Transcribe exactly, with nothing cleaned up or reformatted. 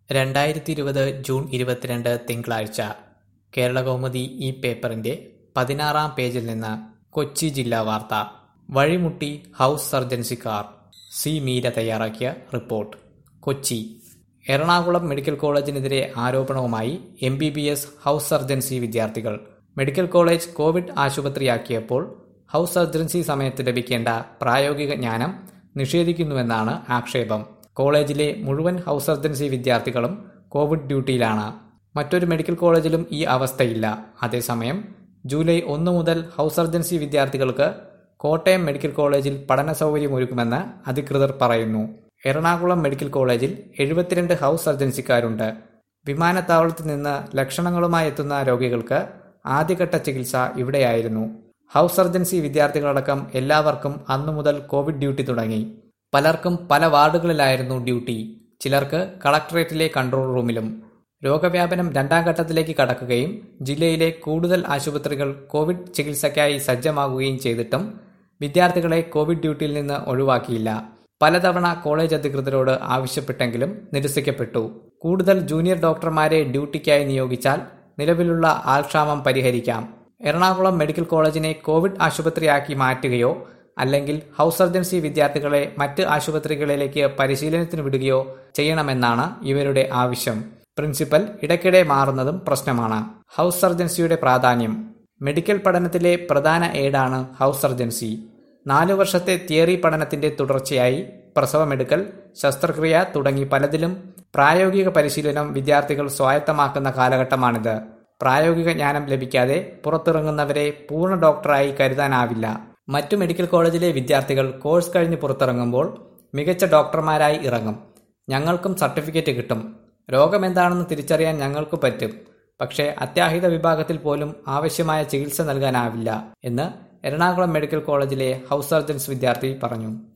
രണ്ടായിരത്തി ഇരുപത് ജൂൺ ഇരുപത്തിരണ്ട് തിങ്കളാഴ്ച കേരളകൗമുദി ഈ പേപ്പറിന്റെ പതിനാറാം പേജിൽ നിന്ന് കൊച്ചി ജില്ലാ വാർത്ത. വഴിമുട്ടി ഹൗസ് സർജൻസിക്കാർ. സി മീര തയ്യാറാക്കിയ റിപ്പോർട്ട്. കൊച്ചി. എറണാകുളം മെഡിക്കൽ കോളേജിനെതിരെ ആരോപണവുമായി M B B S house surgency വിദ്യാർത്ഥികൾ. മെഡിക്കൽ കോളേജ് കോവിഡ് ആശുപത്രിയാക്കിയപ്പോൾ ഹൗസ് സർജൻസി സമയത്ത് ലഭിക്കേണ്ട പ്രായോഗിക ജ്ഞാനം നിഷേധിക്കുന്നുവെന്നാണ് ആക്ഷേപം. കോളേജിലെ മുഴുവൻ ഹൗസ് സർജൻസി വിദ്യാർത്ഥികളും കോവിഡ് ഡ്യൂട്ടിയിലാണ്. മറ്റൊരു മെഡിക്കൽ കോളേജിലും ഈ അവസ്ഥയില്ല. അതേസമയം ജൂലൈ ഒന്ന് മുതൽ ഹൗസ് സർജൻസി വിദ്യാർത്ഥികൾക്ക് കോട്ടയം മെഡിക്കൽ കോളേജിൽ പഠന സൗകര്യമൊരുക്കുമെന്ന് അധികൃതർ പറയുന്നു. എറണാകുളം മെഡിക്കൽ കോളേജിൽ എഴുപത്തിരണ്ട് ഹൗസ് സർജൻസിക്കാരുണ്ട്. വിമാനത്താവളത്തിൽ നിന്ന് ലക്ഷണങ്ങളുമായി എത്തുന്ന രോഗികൾക്ക് ആദ്യഘട്ട ചികിത്സ ഇവിടെയായിരുന്നു. ഹൗസ് സർജൻസി വിദ്യാർത്ഥികളടക്കം എല്ലാവർക്കും അന്നു മുതൽ കോവിഡ് ഡ്യൂട്ടി തുടങ്ങി. പലർക്കും പല വാർഡുകളിലായിരുന്നു ഡ്യൂട്ടി. ചിലർക്ക് കളക്ടറേറ്റിലെ കൺട്രോൾ റൂമിലും. രോഗവ്യാപനം രണ്ടാം ഘട്ടത്തിലേക്ക് കടക്കുകയും ജില്ലയിലെ കൂടുതൽ ആശുപത്രികൾ കോവിഡ് ചികിത്സയ്ക്കായി സജ്ജമാകുകയും ചെയ്തിട്ടും വിദ്യാർത്ഥികളെ കോവിഡ് ഡ്യൂട്ടിയിൽ നിന്ന് ഒഴിവാക്കിയില്ല. പലതവണ കോളേജ് അധികൃതരോട് ആവശ്യപ്പെട്ടെങ്കിലും നിരസിക്കപ്പെട്ടു. കൂടുതൽ ജൂനിയർ ഡോക്ടർമാരെ ഡ്യൂട്ടിക്കായി നിയോഗിച്ചാൽ നിലവിലുള്ള ആൾക്ഷാമം പരിഹരിക്കാം. എറണാകുളം മെഡിക്കൽ കോളേജിനെ കോവിഡ് ആശുപത്രിയാക്കി മാറ്റുകയോ അല്ലെങ്കിൽ ഹൗസ് സർജൻസി വിദ്യാർത്ഥികളെ മറ്റ് ആശുപത്രികളിലേക്ക് പരിശീലനത്തിന് വിടുകയോ ചെയ്യണമെന്നാണ് ഇവരുടെ ആവശ്യം. പ്രിൻസിപ്പൽ ഇടയ്ക്കിടെ മാറുന്നതും പ്രശ്നമാണ്. ഹൗസ് സർജൻസിയുടെ പ്രാധാന്യം. മെഡിക്കൽ പഠനത്തിലെ പ്രധാന ഏടാണ് ഹൗസ് സർജൻസി. നാലു വർഷത്തെ തിയറി പഠനത്തിന്റെ തുടർച്ചയായി പ്രസവമെടുക്കൽ, ശസ്ത്രക്രിയ തുടങ്ങി പലതിലും പ്രായോഗിക പരിശീലനം വിദ്യാർത്ഥികൾ സ്വായത്തമാക്കുന്ന കാലഘട്ടമാണിത്. പ്രായോഗിക ജ്ഞാനം ലഭിക്കാതെ പുറത്തിറങ്ങുന്നവരെ പൂർണ്ണ ഡോക്ടറായി കരുതാനാവില്ല. മറ്റു മെഡിക്കൽ കോളേജിലെ വിദ്യാർത്ഥികൾ കോഴ്സ് കഴിഞ്ഞ് പുറത്തിറങ്ങുമ്പോൾ മികച്ച ഡോക്ടർമാരായി ഇറങ്ങും. ഞങ്ങൾക്കും സർട്ടിഫിക്കറ്റ് കിട്ടും. രോഗമെന്താണെന്ന് തിരിച്ചറിയാൻ ഞങ്ങൾക്ക് പറ്റും. പക്ഷേ അത്യാഹിത വിഭാഗത്തിൽ പോലും ആവശ്യമായ ചികിത്സ നൽകാനാവില്ല എന്ന് എറണാകുളം മെഡിക്കൽ കോളേജിലെ ഹൗസ് സർജൻസ് വിദ്യാർത്ഥി പറഞ്ഞു.